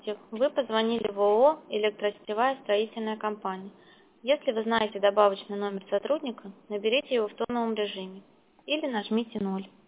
Вы позвонили в ООО «Электросетевая строительная компания». Если вы знаете добавочный номер сотрудника, наберите его в тоновом режиме или нажмите 0.